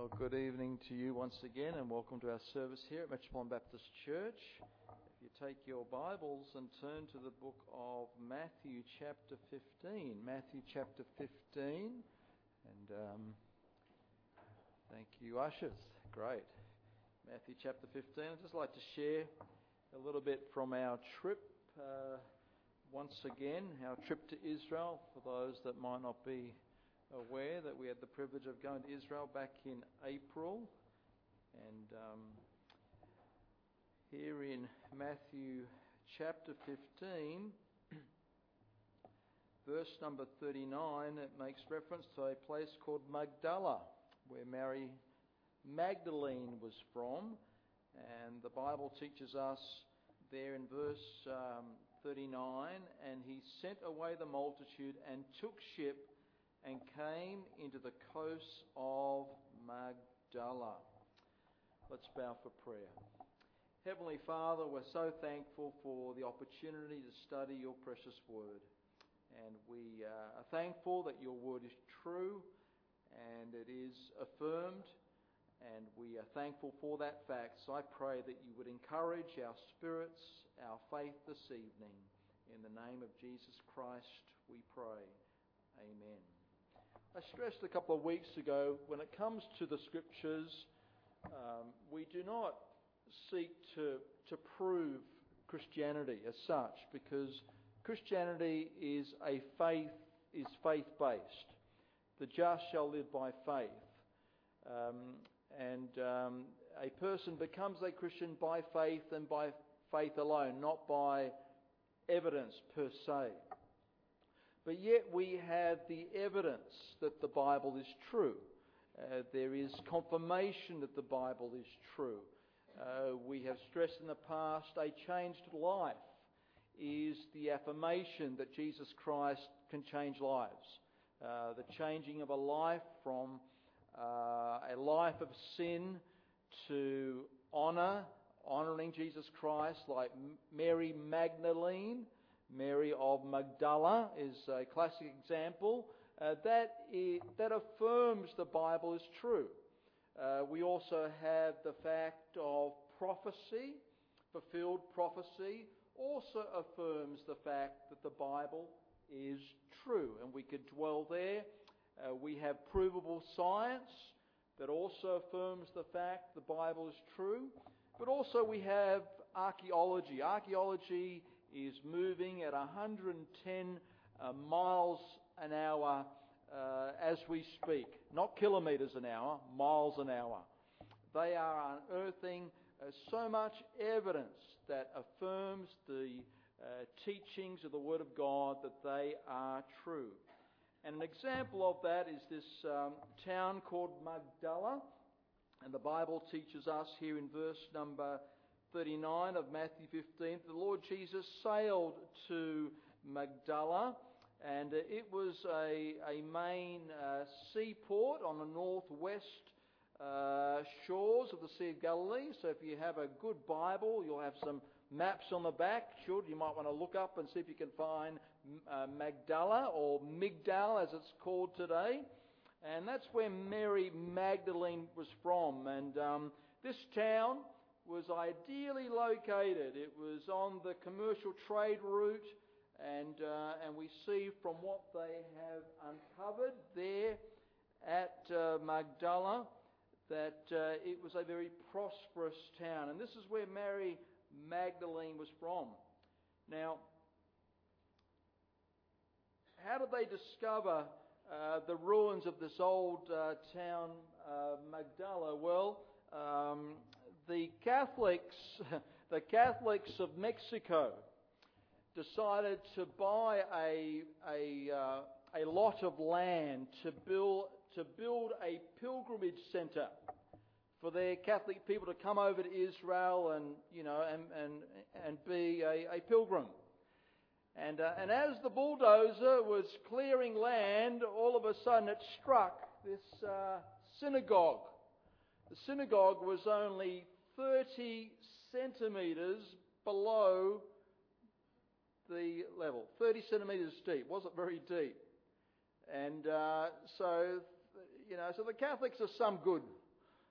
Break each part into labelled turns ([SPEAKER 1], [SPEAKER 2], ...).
[SPEAKER 1] Well, good evening to you once again, and welcome to our service here at Metropolitan Baptist Church. If you take your Bibles and turn to the book of Matthew chapter 15. Matthew chapter 15. And thank you, ushers. Great. Matthew chapter 15. I'd just like to share a little bit from our trip once again, our trip to Israel, for those that might not be aware that we had the privilege of going to Israel back in April, and here in Matthew chapter 15 verse number 39, it makes reference to a place called Magdala, where Mary Magdalene was from, and the Bible teaches us there in verse 39, and he sent away the multitude and took ship and came into the coast of Magdala. Let's bow for prayer. Heavenly Father, we're so thankful for the opportunity to study your precious word. And we are thankful that your word is true and it is affirmed. And we are thankful for that fact. So I pray that you would encourage our spirits, our faith this evening. In the name of Jesus Christ we pray. Amen. I stressed a couple of weeks ago, when it comes to the Scriptures, we do not seek to prove Christianity as such, because Christianity is faith-based. The just shall live by faith. And a person becomes a Christian by faith and by faith alone, not by evidence per se. But yet we have the evidence that the Bible is true. There is confirmation that the Bible is true. We have stressed in the past, a changed life is the affirmation that Jesus Christ can change lives. The changing of a life from a life of sin to honouring Jesus Christ, like Mary Magdalene. Mary of Magdala is a classic example. That affirms the Bible is true. We also have the fact of prophecy, fulfilled prophecy, also affirms the fact that the Bible is true. And we could dwell there. We have provable science that also affirms the fact the Bible is true. But also we have archaeology. Archaeology is moving at 110 miles an hour as we speak. Not kilometres an hour, miles an hour. They are unearthing so much evidence that affirms the teachings of the Word of God that they are true. And an example of that is this town called Magdala. And the Bible teaches us here in verse number 39 of Matthew 15, the Lord Jesus sailed to Magdala, and it was a main seaport on the northwest shores of the Sea of Galilee. So if you have a good Bible, you'll have some maps on the back. You might want to look up and see if you can find Magdala, or Migdal as it's called today. And that's where Mary Magdalene was from. And this town was ideally located. It was on the commercial trade route, and we see from what they have uncovered there at Magdala that it was a very prosperous town. And this is where Mary Magdalene was from. Now, how did they discover the ruins of this old town, Magdala? Well, the Catholics of Mexico decided to buy a lot of land to build a pilgrimage centre for their Catholic people to come over to Israel and be a pilgrim. And as the bulldozer was clearing land, all of a sudden it struck this synagogue. The synagogue was only 30 centimetres below the level. 30 centimetres deep. Wasn't very deep. And so the Catholics are some good.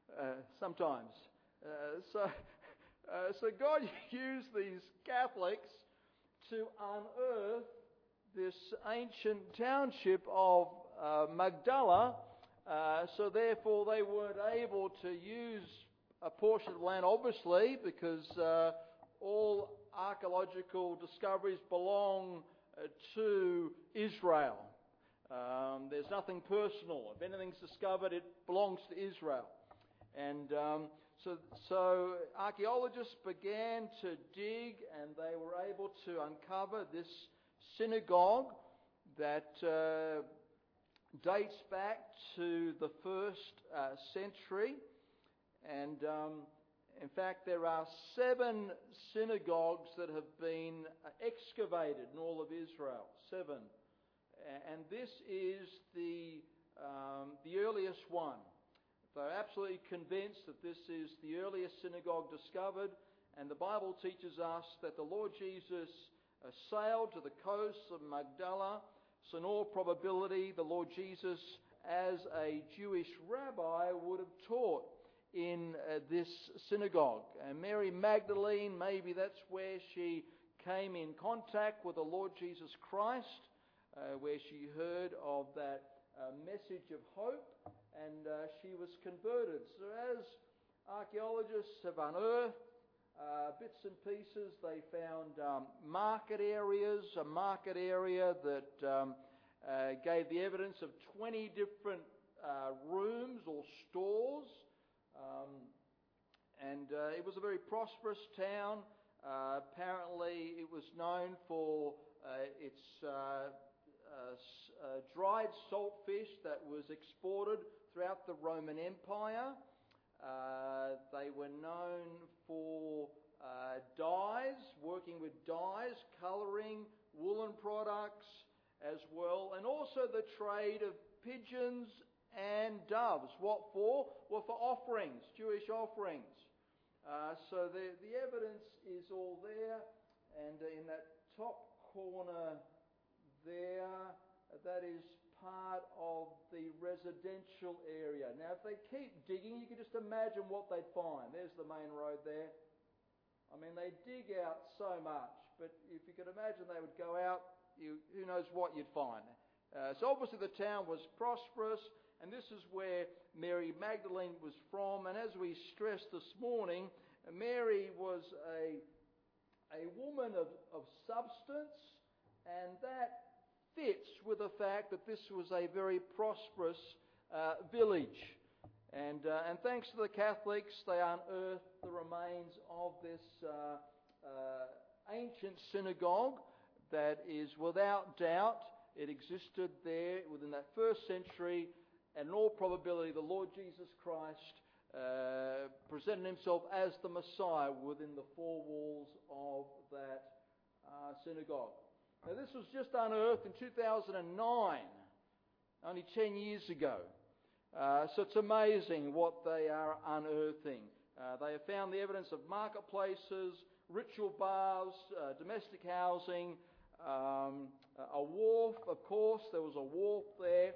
[SPEAKER 1] sometimes. So God used these Catholics to unearth this ancient township of Magdala. So therefore they weren't able to use a portion of land, obviously, because all archaeological discoveries belong to Israel. There's nothing personal. If anything's discovered, it belongs to Israel. And so archaeologists began to dig, and they were able to uncover this synagogue that dates back to the 1st century. And in fact, there are 7 synagogues that have been excavated in all of Israel. 7. And this is the earliest one. They're absolutely convinced that this is the earliest synagogue discovered, and the Bible teaches us that the Lord Jesus sailed to the coast of Magdala, so in all probability the Lord Jesus, as a Jewish rabbi, would have taught in this synagogue. And Mary Magdalene, maybe that's where she came in contact with the Lord Jesus Christ, where she heard of that message of hope, and she was converted. So as archaeologists have unearthed bits and pieces, they found market areas, a market area that gave the evidence of 20 different rooms or stores, and it was a very prosperous town. Apparently it was known for its dried salt fish that was exported throughout the Roman Empire. They were known for dyes, working with dyes, colouring, woolen products as well, and also the trade of pigeons and doves. What for? Well, for offerings, Jewish offerings. So the evidence is all there, and in that top corner there, that is part of the residential area. Now, if they keep digging, you can just imagine what they'd find. There's the main road there. I mean, they dig out so much, but if you could imagine they would go out, who knows what you'd find. So obviously the town was prosperous, and this is where Mary Magdalene was from. And as we stressed this morning, Mary was a woman of substance, and that fits with the fact that this was a very prosperous village. And thanks to the Catholics, they unearthed the remains of this ancient synagogue that is, without doubt, it existed there within that 1st century, and in all probability the Lord Jesus Christ presented himself as the Messiah within the 4 walls of that synagogue. Now, this was just unearthed in 2009, only 10 years ago. So it's amazing what they are unearthing. They have found the evidence of marketplaces, ritual baths, domestic housing, a wharf, of course, there was a wharf there,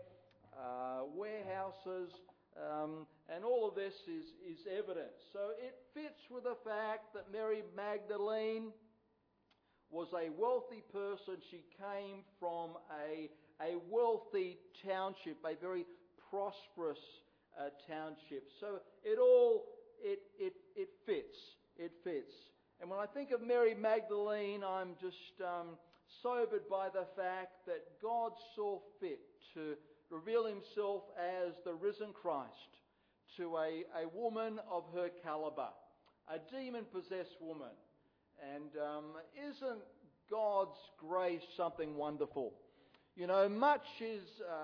[SPEAKER 1] warehouses, and all of this is evidence. So it fits with the fact that Mary Magdalene was a wealthy person. She came from a wealthy township, a very prosperous township. So it fits. It fits. And when I think of Mary Magdalene, I'm just sobered by the fact that God saw fit to reveal himself as the risen Christ to a woman of her caliber, a demon-possessed woman. And isn't God's grace something wonderful? You know, much is,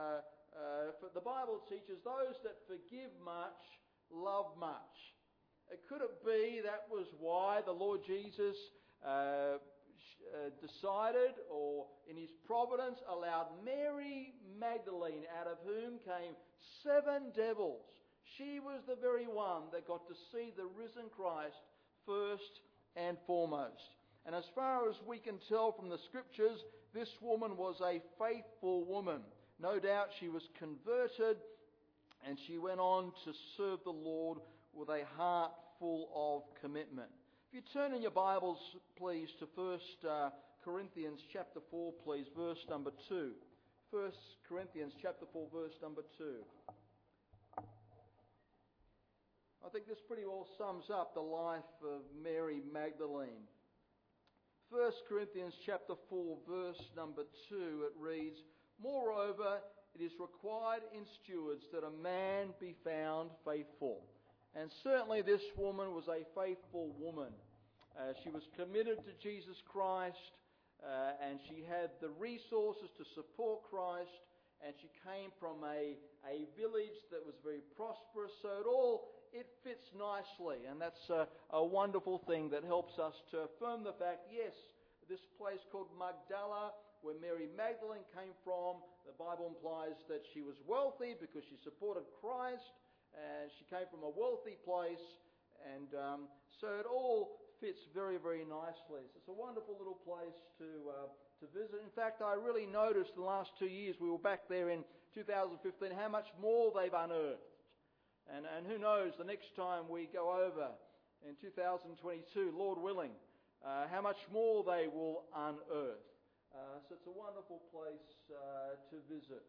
[SPEAKER 1] the Bible teaches, those that forgive much, love much. Could it be that was why the Lord Jesus decided, or in his providence, allowed Mary Magdalene, out of whom came 7 devils? She was the very one that got to see the risen Christ first and foremost. And as far as we can tell from the Scriptures, this woman was a faithful woman. No doubt she was converted And she went on to serve the Lord with a heart full of commitment. If you turn in your Bibles, please, to 1 Corinthians chapter 4, please, verse number 2. 1 Corinthians chapter 4, verse number 2. I think this pretty well sums up the life of Mary Magdalene. 1 Corinthians chapter 4, verse number 2, it reads, "Moreover, it is required in stewards that a man be found faithful." And certainly this woman was a faithful woman. She was committed to Jesus Christ, and she had the resources to support Christ, and she came from a village that was very prosperous, so it fits nicely, and that's a wonderful thing that helps us to affirm the fact, yes, this place called Magdala, where Mary Magdalene came from, the Bible implies that she was wealthy because she supported Christ, and she came from a wealthy place, and so it all fits very, very nicely. So it's a wonderful little place to visit. In fact, I really noticed in the last 2 years, we were back there in 2015, how much more they've unearthed. And who knows, the next time we go over in 2022, Lord willing, how much more they will unearth. So it's a wonderful place to visit.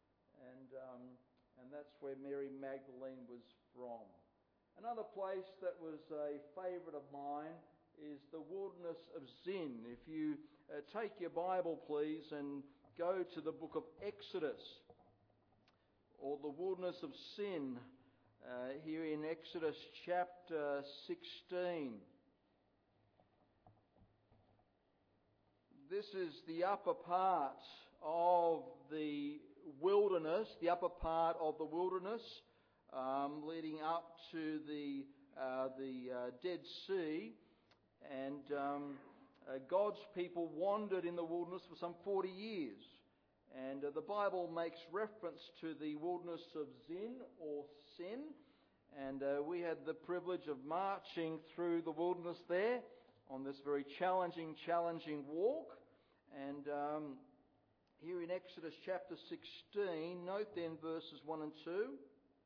[SPEAKER 1] And that's where Mary Magdalene was from. Another place that was a favourite of mine is the wilderness of Zin. If you take your Bible, please, and go to the book of Exodus, or the wilderness of Sin, here in Exodus chapter 16. This is the upper part of the wilderness, leading up to the Dead Sea, and God's people wandered in the wilderness for some 40 years. And the Bible makes reference to the wilderness of Zin or Sin, and we had the privilege of marching through the wilderness there on this very challenging walk. And here in Exodus chapter 16, note then verses 1 and 2.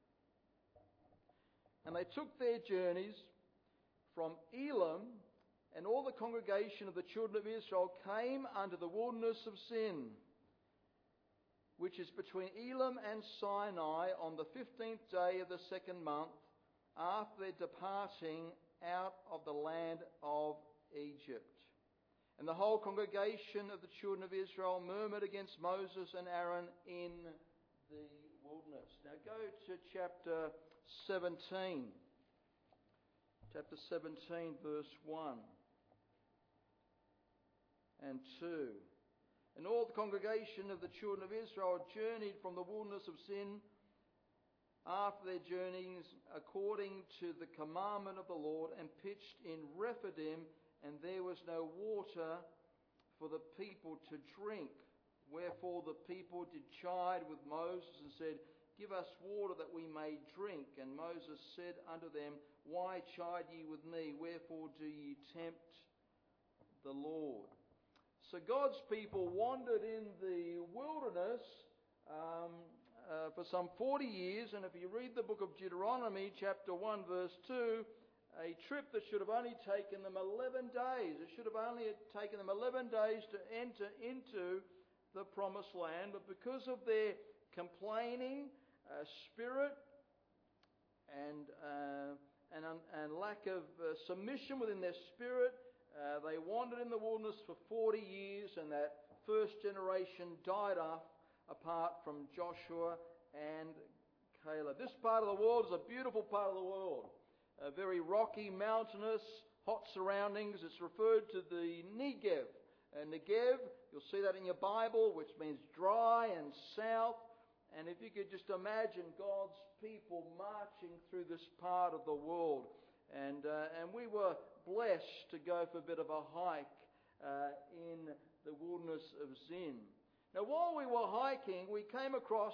[SPEAKER 1] "And they took their journeys from Elim, and all the congregation of the children of Israel came unto the wilderness of Sin, which is between Elim and Sinai, on the 15th day of the second month, after their departing out of the land of Egypt. And the whole congregation of the children of Israel murmured against Moses and Aaron in the wilderness." Now go to chapter 17. Chapter 17, verse 1 and 2. "And all the congregation of the children of Israel journeyed from the wilderness of Sin after their journeys according to the commandment of the Lord, and pitched in Rephidim, and there was no water for the people to drink. Wherefore the people did chide with Moses and said, Give us water that we may drink. And Moses said unto them, Why chide ye with me? Wherefore do ye tempt the Lord?" So God's people wandered in the wilderness for some 40 years. And if you read the book of Deuteronomy, chapter 1, verse 2, a trip that should have only taken them 11 days. It should have only taken them 11 days to enter into the promised land. But because of their complaining spirit and lack of submission within their spirit, they wandered in the wilderness for 40 years, and that first generation died off apart from Joshua and Caleb. This part of the world is a beautiful part of the world. Very rocky, mountainous, hot surroundings. It's referred to the Negev. Negev, you'll see that in your Bible, which means dry and south. And if you could just imagine God's people marching through this part of the world. And we were blessed to go for a bit of a hike in the wilderness of Zin. Now, while we were hiking, we came across,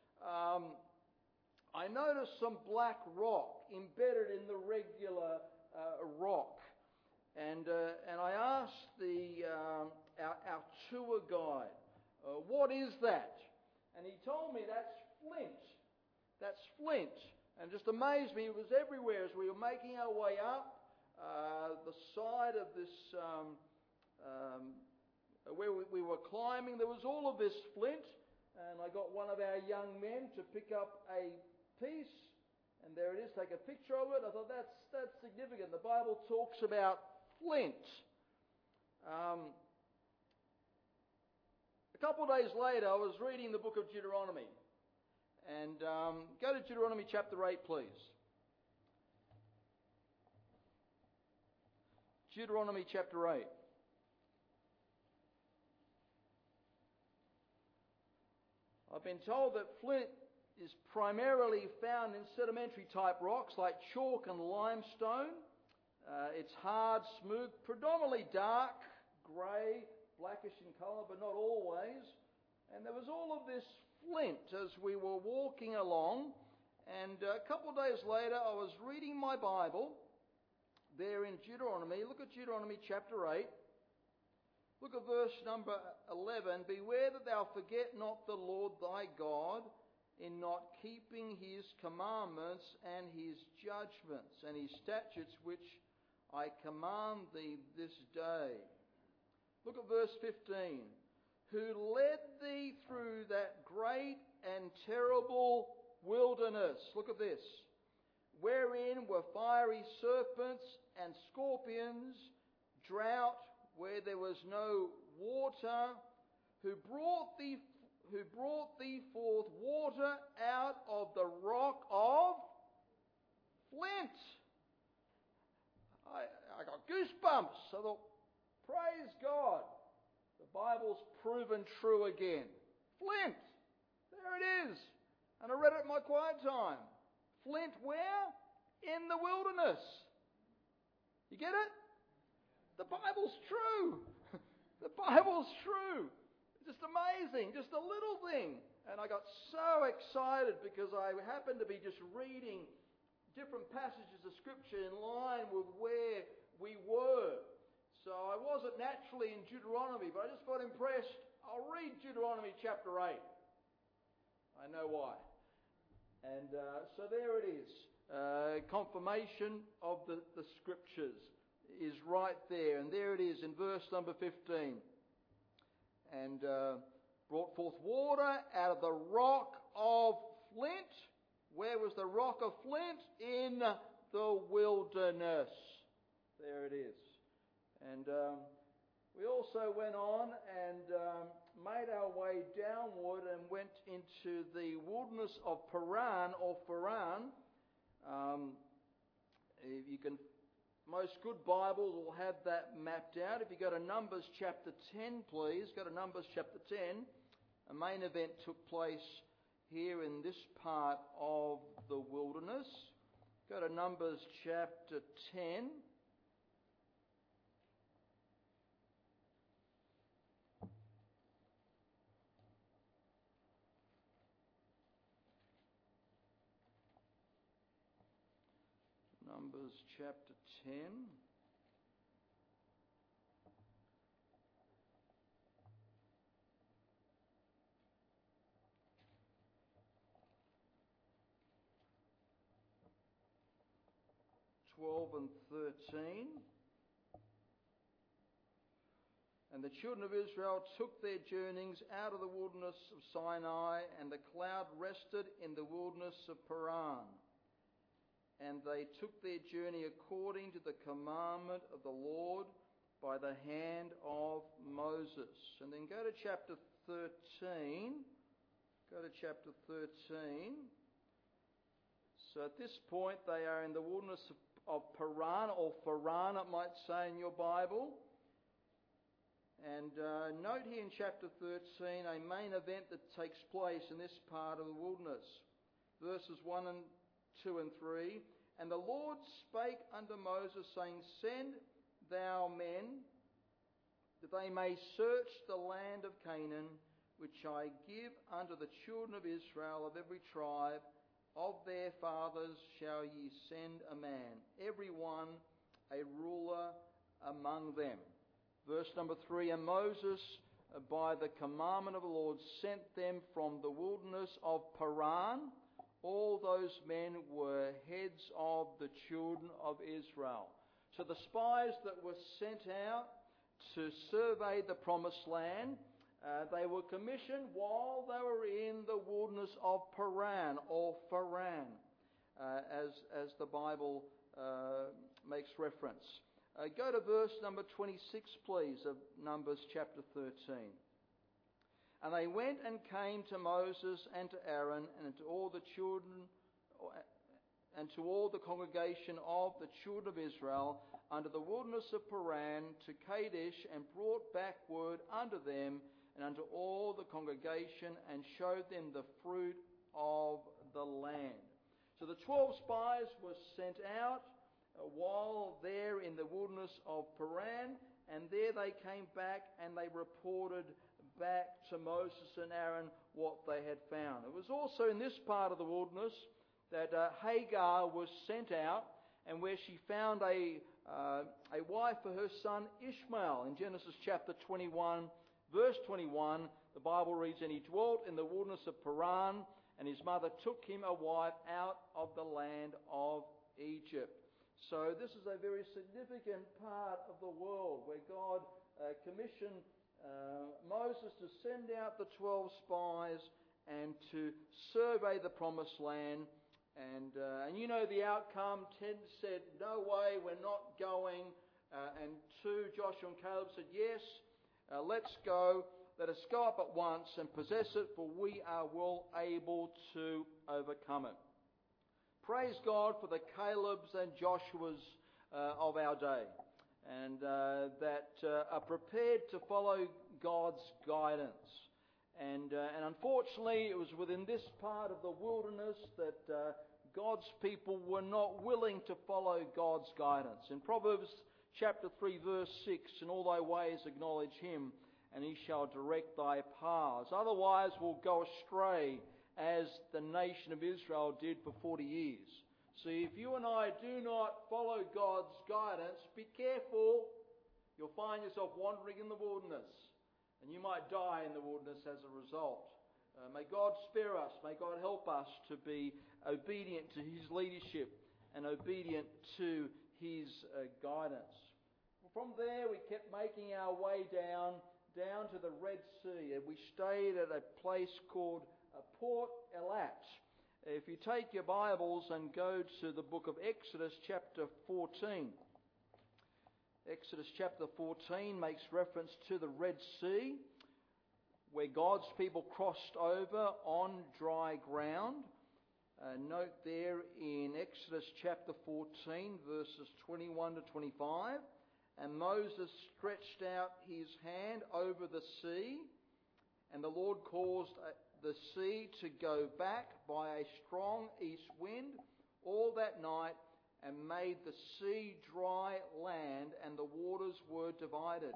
[SPEAKER 1] I noticed some black rock embedded in the regular rock. And I asked our tour guide, what is that? And he told me that's flint. That's flint. And it just amazed me. It was everywhere as we were making our way up the side of this, where we were climbing. There was all of this flint. And I got one of our young men to pick up a piece. And there it is, take a picture of it. I thought, that's significant. The Bible talks about flint. A couple of days later, I was reading the book of Deuteronomy. And go to Deuteronomy chapter 8, please. Deuteronomy chapter 8. I've been told that flint is primarily found in sedimentary type rocks like chalk and limestone. It's hard, smooth, predominantly dark, grey, blackish in colour, but not always. And there was all of this flint as we were walking along. And a couple of days later, I was reading my Bible there in Deuteronomy. Look at Deuteronomy chapter 8. Look at verse number 11. Beware that thou forget not the Lord thy God in not keeping his commandments and his judgments and his statutes which I command thee this day. Look at verse 15. Who led thee through that great and terrible wilderness. Look at this. Wherein were fiery serpents and scorpions, drought where there was no water, who brought thee forth water out of the rock of flint. I got goosebumps. I thought, praise God. The Bible's proven true again. Flint. There it is. And I read it in my quiet time. Flint where? In the wilderness. You get it? The Bible's true. The Bible's true. Just amazing. Just a little thing. And I got so excited because I happened to be just reading different passages of Scripture in line with where we were. So I wasn't naturally in Deuteronomy, but I just got impressed. I'll read Deuteronomy chapter 8. I know why. And so there it is. Confirmation of the Scriptures is right there. And there it is in verse number 15. And brought forth water out of the rock of flint. Where was the rock of flint? In the wilderness. There it is. And we also went on and made our way downward and went into the wilderness of Paran or Faran. You can, most good Bibles will have that mapped out. If you go to Numbers chapter 10, please, go to Numbers chapter 10. A main event took place here in this part of the wilderness. Go to Numbers chapter 10. Numbers chapter 10. And 13. And the children of Israel took their journeyings out of the wilderness of Sinai, and the cloud rested in the wilderness of Paran. And they took their journey according to the commandment of the Lord by the hand of Moses. And then go to chapter 13. Go to chapter 13. So at this point they are in the wilderness of Paran, or Faran it might say in your Bible. And note here in chapter 13 a main event that takes place in this part of the wilderness. Verses 1 and 2 and 3. And the Lord spake unto Moses, saying, Send thou men, that they may search the land of Canaan, which I give unto the children of Israel of every tribe. Of their fathers shall ye send a man, every one a ruler among them. Verse number 3, And Moses, by the commandment of the Lord, sent them from the wilderness of Paran, All those men were heads of the children of Israel. So the spies that were sent out to survey the promised land, they were commissioned while they were in the wilderness of Paran or Pharan, as the Bible makes reference. Go to verse number 26, please, of Numbers chapter 13. And they went and came to Moses and to Aaron and to all the children and to all the congregation of the children of Israel under the wilderness of Paran to Kadesh, and brought back word unto them and unto all the congregation, and showed them the fruit of the land. So the 12 spies were sent out while there in the wilderness of Paran, and there they came back and they reported back to Moses and Aaron what they had found. It was also in this part of the wilderness that Hagar was sent out, and where she found a wife for her son Ishmael. In Genesis chapter 21, verse 21, the Bible reads, "And he dwelt in the wilderness of Paran, and his mother took him a wife out of the land of Egypt." So this is a very significant part of the world where God commissioned Moses to send out the 12 spies and to survey the promised land. And you know the outcome. 10 said, "No way, we're not going." And 2, Joshua and Caleb, said, "Yes, let's go. Let us go up at once and possess it, for we are well able to overcome it." Praise God for the Calebs and Joshuas of our day, and that are prepared to follow God's guidance. And unfortunately, it was within this part of the wilderness that God's people were not willing to follow God's guidance. In Proverbs chapter 3, verse 6, "In all thy ways acknowledge him, and he shall direct thy paths. Otherwise we'll go astray, as the nation of Israel did for 40 years. See, if you and I do not follow God's guidance, be careful. You'll find yourself wandering in the wilderness, and you might die in the wilderness as a result. May God spare us. May God help us to be obedient to his leadership and obedient to his guidance. From there, we kept making our way down to the Red Sea, and we stayed at a place called Port Elat. If you take your Bibles and go to the book of Exodus chapter 14. Exodus chapter 14 makes reference to the Red Sea, where God's people crossed over on dry ground. Note there in Exodus chapter 14, verses 21 to 25, "And Moses stretched out his hand over the sea, and the Lord caused the sea to go back by a strong east wind all that night, and made the sea dry land, and the waters were divided.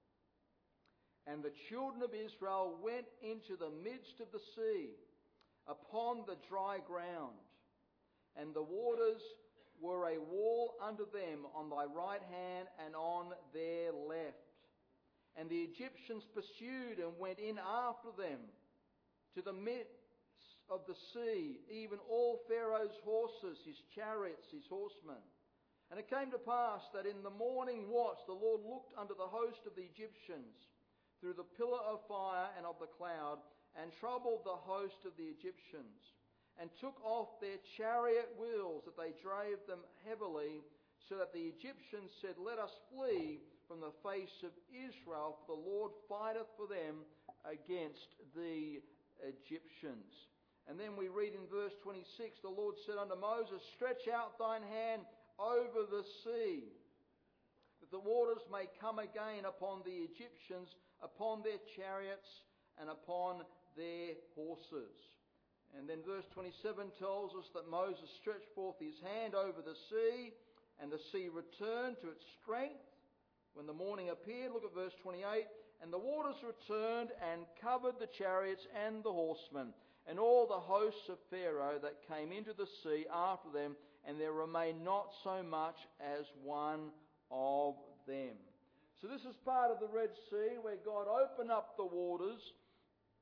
[SPEAKER 1] And the children of Israel went into the midst of the sea, upon the dry ground, and the waters were a wall unto them on thy right hand and on their left. And the Egyptians pursued and went in after them to the midst of the sea, even all Pharaoh's horses, his chariots, his horsemen. And it came to pass that in the morning watch the Lord looked unto the host of the Egyptians through the pillar of fire and of the cloud, and troubled the host of the Egyptians, and took off their chariot wheels, that they drave them heavily, so that the Egyptians said, Let us flee from the face of Israel, for the Lord fighteth for them against the Egyptians. And then we read in verse 26, the Lord said unto Moses, Stretch out thine hand over the sea, that the waters may come again upon the Egyptians, upon their chariots, and upon their horses. And then verse 27 tells us that Moses stretched forth his hand over the sea, and the sea returned to its strength when the morning appeared. Look at verse 28. And the waters returned and covered the chariots and the horsemen, and all the hosts of Pharaoh that came into the sea after them, and there remained not so much as one of them. So this is part of the Red Sea, where God opened up the waters,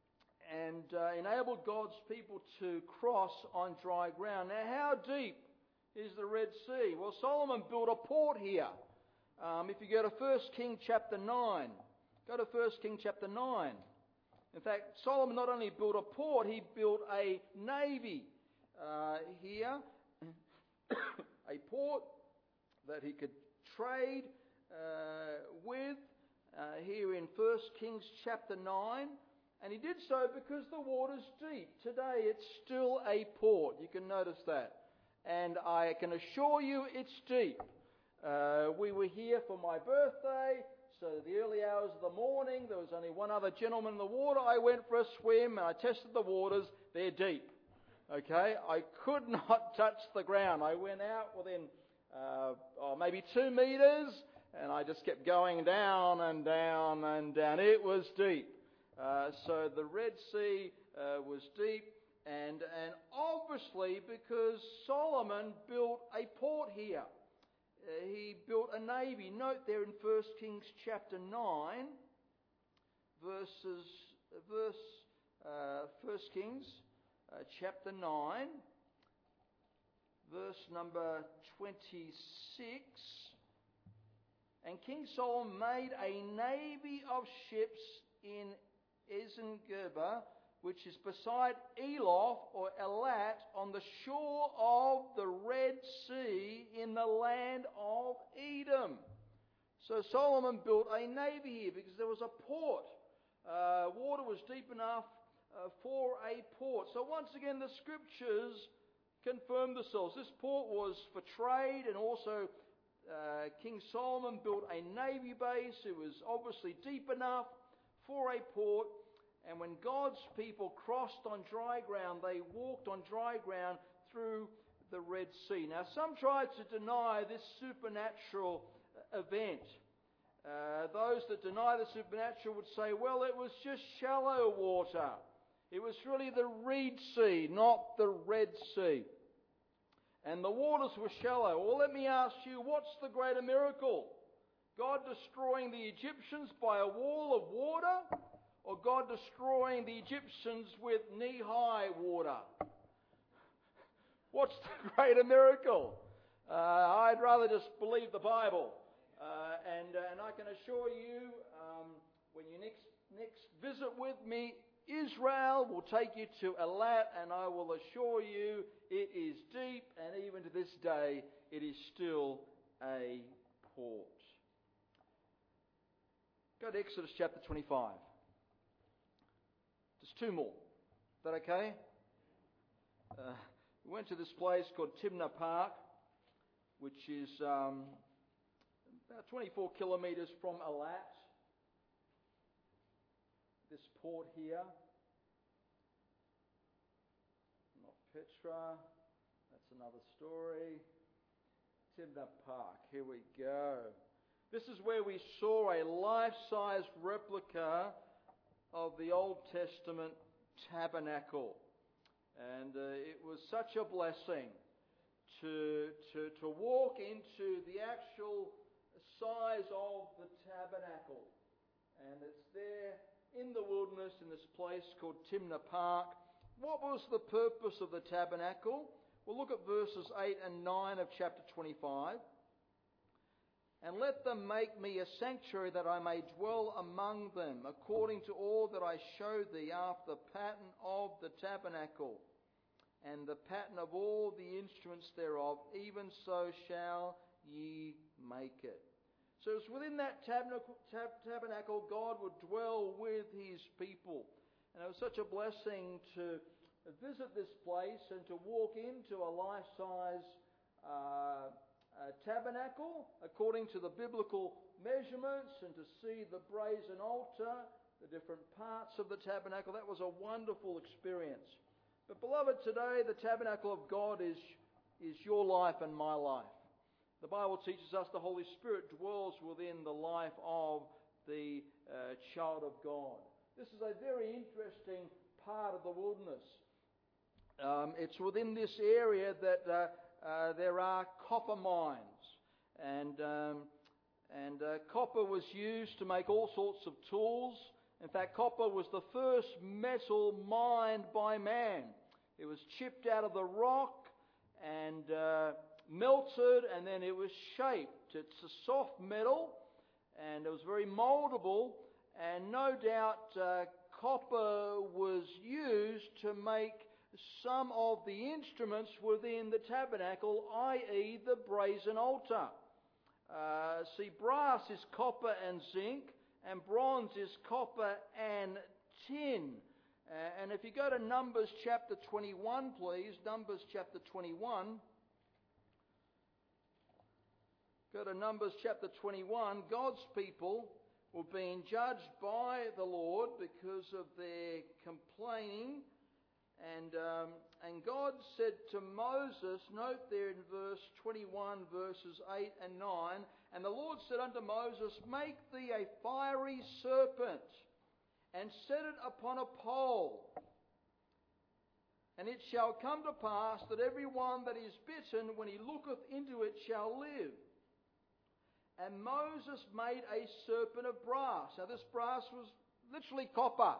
[SPEAKER 1] and enabled God's people to cross on dry ground. Now, how deep is the Red Sea? Well, Solomon built a port here. If you go to 1 King chapter 9, go to 1 King chapter 9. In fact, Solomon not only built a port, he built a navy here, a port that he could trade with here in 1 Kings chapter 9. And he did so because the water's deep. Today it's still a port. You can notice that. And I can assure you it's deep. We were here for my birthday, so the early hours of the morning, there was only one other gentleman in the water. I went for a swim and I tested the waters. They're deep. Okay? I could not touch the ground. I went out within maybe 2 meters, and I just kept going down and down and down. It was deep. So the Red Sea was deep, and obviously because Solomon built a port here. He built a navy. Note there in 1 Kings chapter 9, 1 Kings chapter 9, verse number 26. And King Solomon made a navy of ships in Ezen-Geber, which is beside Eloth or Elat, on the shore of the Red Sea in the land of Edom. So Solomon built a navy here because there was a port. Water was deep enough for a port. So once again, the scriptures confirm themselves. This port was for trade, and also King Solomon built a navy base. It was obviously deep enough for a port. And when God's people crossed on dry ground, they walked on dry ground through the Red Sea. Now, some tried to deny this supernatural event. Those that deny the supernatural would say, well, it was just shallow water. It was really the Reed Sea, not the Red Sea. And the waters were shallow. Well, let me ask you, what's the greater miracle? God destroying the Egyptians by a wall of water, or God destroying the Egyptians with knee-high water? What's the greater miracle? I'd rather just believe the Bible. And I can assure you, when you next visit with me, Israel will take you to Elat, and I will assure you it is deep, and even to this day, it is still a port. Go to Exodus chapter 25. Just 2 more. Is that okay? We went to this place called Timnah Park, which is about 24 kilometres from Elat. This port here. Not Petra. That's another story. Timnah Park. Here we go. This is where we saw a life-size replica of the Old Testament tabernacle. And it was such a blessing to walk into the actual size of the tabernacle. And it's there in the wilderness in this place called Timnah Park. What was the purpose of the tabernacle? Well, look at verses 8 and 9 of chapter 25. And let them make me a sanctuary that I may dwell among them, according to all that I show thee, after the pattern of the tabernacle, and the pattern of all the instruments thereof, even so shall ye make it. So it's within that tabernacle God would dwell with his people. And it was such a blessing to visit this place and to walk into a life-size tabernacle according to the biblical measurements, and to see the brazen altar, the different parts of the tabernacle. That was a wonderful experience. But beloved, today the tabernacle of God is your life and my life. The Bible teaches us the Holy Spirit dwells within the life of the child of God. This is a very interesting part of the wilderness. It's within this area that there are copper mines, and copper was used to make all sorts of tools In fact, copper was the first metal mined by man. It was chipped out of the rock and melted, and then it was shaped. It's a soft metal, and it was very moldable, and no doubt copper was used to make some of the instruments within the tabernacle, i.e. the brazen altar. See, brass is copper and zinc, and bronze is copper and tin. And if you go to Numbers chapter 21, please, Numbers chapter 21. Go to Numbers chapter 21. God's people were being judged by the Lord because of their complaining. And God said to Moses, note there in verse 21, verses 8 and 9, and the Lord said unto Moses, make thee a fiery serpent, and set it upon a pole. And it shall come to pass that every one that is bitten, when he looketh into it, shall live. And Moses made a serpent of brass. Now this brass was literally copper.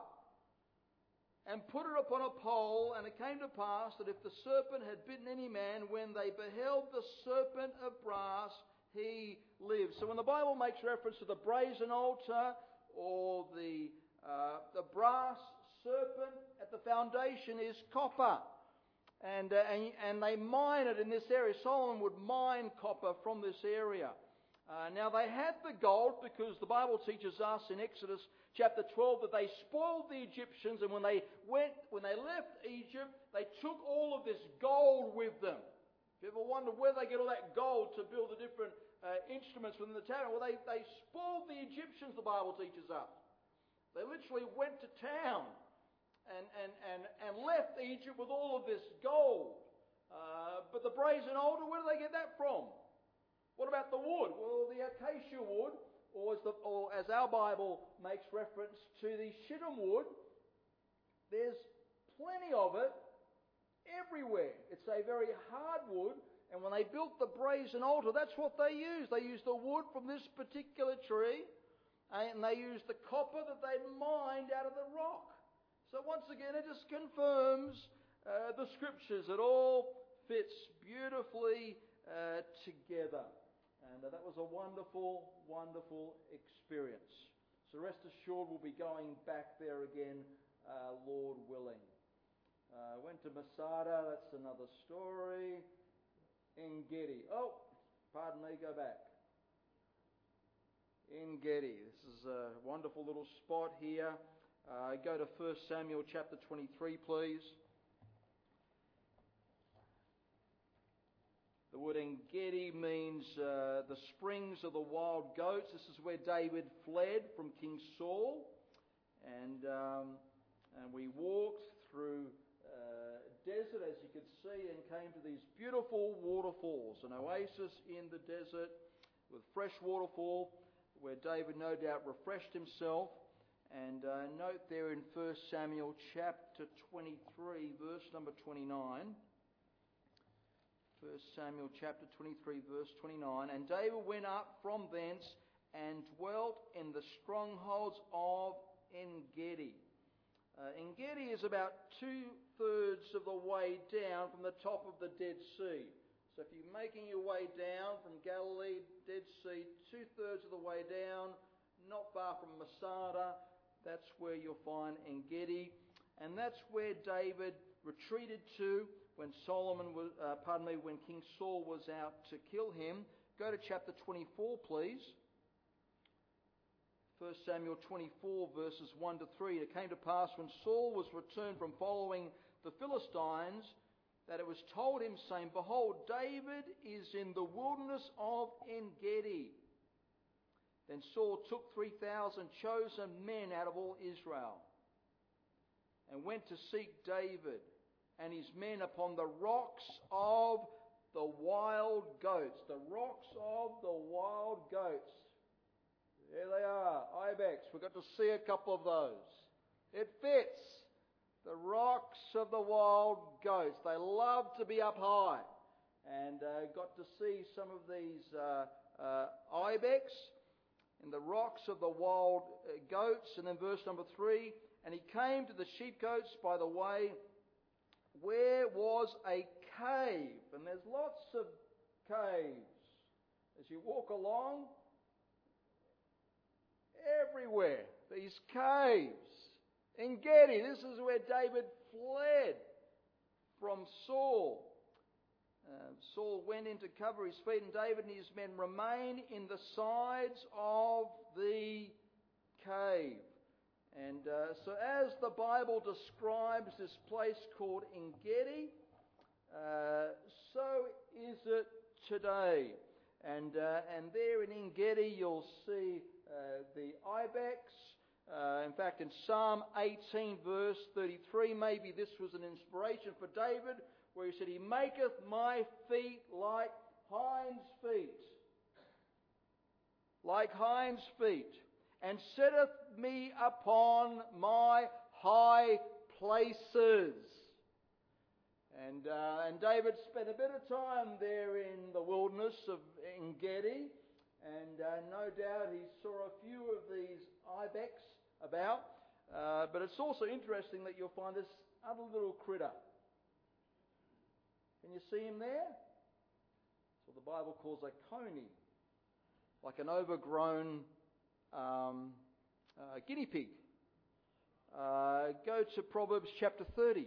[SPEAKER 1] And put it upon a pole, and it came to pass that if the serpent had bitten any man, when they beheld the serpent of brass, he lived. So when the Bible makes reference to the brazen altar or the brass serpent, at the foundation is copper. And they mine it in this area. Solomon would mine copper from this area. Now they had the gold, because the Bible teaches us in Exodus chapter 12 that they spoiled the Egyptians, and when they left Egypt, they took all of this gold with them. If you ever wonder where they get all that gold to build the different instruments within the tabernacle, well, they spoiled the Egyptians, the Bible teaches us. They literally went to town and left Egypt with all of this gold. But the brazen altar, where do they get that from? What about the wood? Well, the acacia wood, or as our Bible makes reference to the shittim wood, there's plenty of it everywhere. It's a very hard wood, and when they built the brazen altar, that's what they used. They used the wood from this particular tree, and they used the copper that they mined out of the rock. So once again, it just confirms the scriptures. It all fits beautifully together. And that was a wonderful, wonderful experience. So rest assured we'll be going back there again, Lord willing. Went to Masada, that's another story. En-Gedi. Oh, pardon me, go back. En-Gedi. This is a wonderful little spot here. Go to 1 Samuel chapter 23, please. The word En-Gedi means the springs of the wild goats. This is where David fled from King Saul. And we walked through desert, as you could see, and came to these beautiful waterfalls. An oasis in the desert with fresh waterfall where David no doubt refreshed himself. And note there in 1 Samuel chapter 23, verse number 29. 1 Samuel chapter 23, verse 29. And David went up from thence and dwelt in the strongholds of En-Gedi. En-Gedi is about 2/3 of the way down from the top of the Dead Sea. So if you're making your way down from Galilee, Dead Sea, 2/3 of the way down, not far from Masada, that's where you'll find En-Gedi. And that's where David retreated to when when King Saul was out to kill him. Go to chapter 24, please. 1 Samuel 24, verses 1 to 3. It came to pass when Saul was returned from following the Philistines, that it was told him, saying, Behold, David is in the wilderness of En-Gedi. Then Saul took 3,000 chosen men out of all Israel, and went to seek David and his men upon the rocks of the wild goats. The rocks of the wild goats. There they are, ibex. We've got to see a couple of those. It fits. The rocks of the wild goats. They love to be up high. And got to see some of these ibex. in the rocks of the wild goats. And then verse number 3, and he came to the sheepcotes by the way, where was a cave. And there's lots of caves. As you walk along, everywhere, these caves. En-gedi, this is where David fled from Saul. Saul went in to cover his feet, and David and his men remain in the sides of the cave. And so as the Bible describes this place called En-gedi, so is it today. And there in En-gedi you'll see the ibex. In fact, in Psalm 18 verse 33, maybe this was an inspiration for David, where he said, He maketh my feet like hinds' feet. Like hinds' feet. And setteth me upon my high places. And David spent a bit of time there in the wilderness of En-gedi. And no doubt he saw a few of these ibex about. But it's also interesting that you'll find this other little critter. Can you see him there? That's what the Bible calls a coney. Like an overgrown guinea pig. Go to Proverbs chapter 30.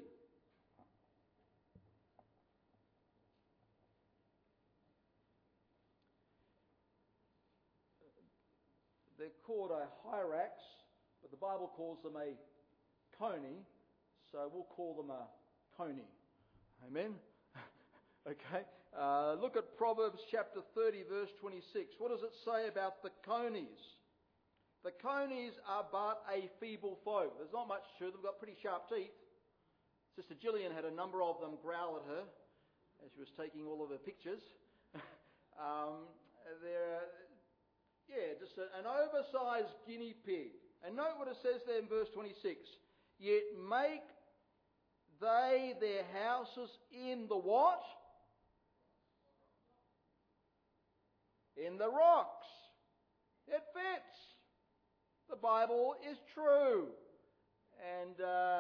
[SPEAKER 1] They're called a hyrax, but the Bible calls them a coney, so we'll call them a coney. Amen? Okay. Look at Proverbs chapter 30, verse 26. What does it say about the conies? The conies are but a feeble folk. There's not much to them. They've got pretty sharp teeth. Sister Gillian had a number of them growl at her as she was taking all of her pictures. They're just an oversized guinea pig. And note what it says there in verse 26. Yet make they their houses in the what? In the rocks. It fits. The Bible is true. And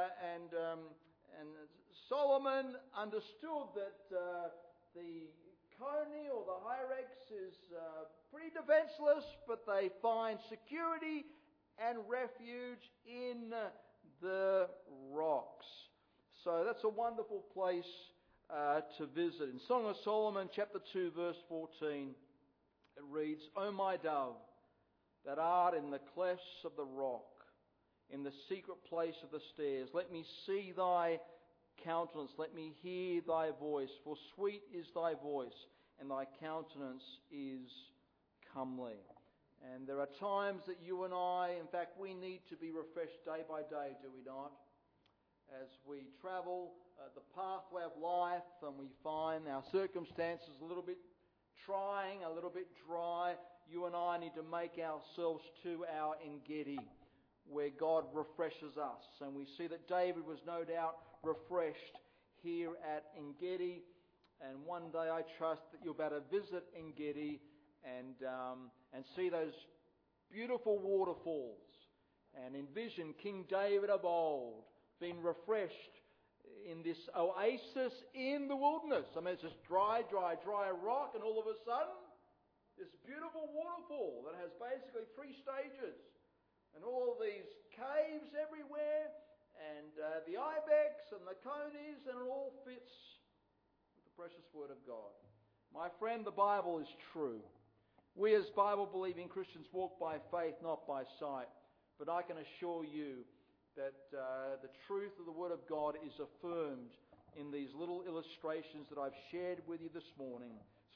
[SPEAKER 1] Solomon understood that the coney or the hyrax is pretty defenseless, but they find security and refuge in the rocks. So that's a wonderful place to visit. In Song of Solomon, chapter 2, verse 14, it reads, O my dove, that art in the clefts of the rock, in the secret place of the stairs, let me see thy countenance, let me hear thy voice, for sweet is thy voice, and thy countenance is comely. And there are times that you and I, in fact, we need to be refreshed day by day, do we not? As we travel the pathway of life and we find our circumstances a little bit trying, a little bit dry, you and I need to make ourselves to our En-gedi, where God refreshes us. And we see that David was no doubt refreshed here at En-gedi. And one day I trust that you'll be able to visit En-gedi and see those beautiful waterfalls and envision King David of old being refreshed in this oasis in the wilderness. I mean, it's just dry rock, and all of a sudden, this beautiful waterfall that has basically 3 stages, and all of these caves everywhere, and the ibex and the conies, and it all fits with the precious Word of God. My friend, the Bible is true. We as Bible-believing Christians walk by faith, not by sight. But I can assure you that the truth of the Word of God is affirmed in these little illustrations that I've shared with you this evening. So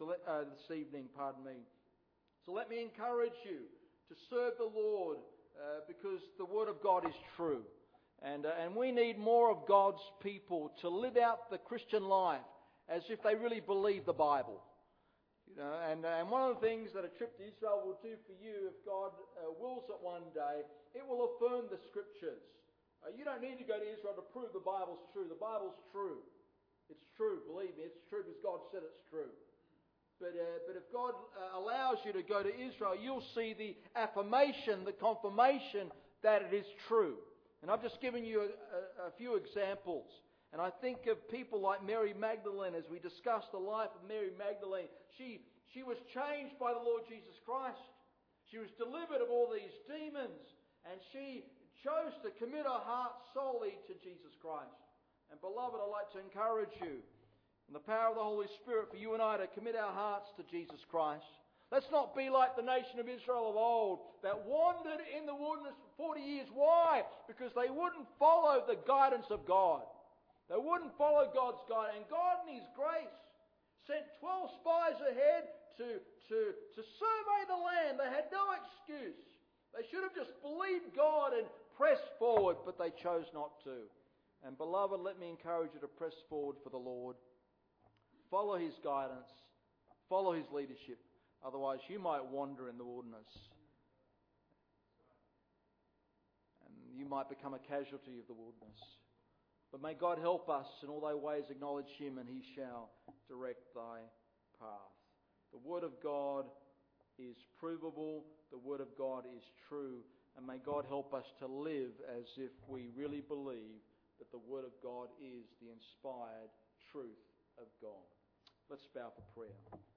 [SPEAKER 1] let me encourage you to serve the Lord because the Word of God is true. And we need more of God's people to live out the Christian life as if they really believe the Bible. You know, and one of the things that a trip to Israel will do for you, if God wills it one day, it will affirm the Scriptures. You don't need to go to Israel to prove the Bible's true. The Bible's true. It's true, believe me, it's true because God said it's true. But if God allows allows you to go to Israel, you'll see the affirmation, the confirmation that it is true. And I've just given you a few examples. And I think of people like Mary Magdalene, as we discussed the life of Mary Magdalene. She was changed by the Lord Jesus Christ. She was delivered of all these demons. And she chose to commit her heart solely to Jesus Christ. And beloved, I'd like to encourage you, in the power of the Holy Spirit, for you and I to commit our hearts to Jesus Christ. Let's not be like the nation of Israel of old that wandered in the wilderness for 40 years. Why? Because they wouldn't follow the guidance of God. They wouldn't follow God's guidance. And God in His grace sent 12 spies ahead to survey the land. They had no excuse. They should have just believed God and pressed forward, but they chose not to. And beloved, let me encourage you to press forward for the Lord. Follow His guidance. Follow His leadership. Otherwise, you might wander in the wilderness. And you might become a casualty of the wilderness. But may God help us in all thy ways, acknowledge Him, and He shall direct thy path. The Word of God is provable. The Word of God is true. And may God help us to live as if we really believe that the Word of God is the inspired truth of God. Let's bow for prayer.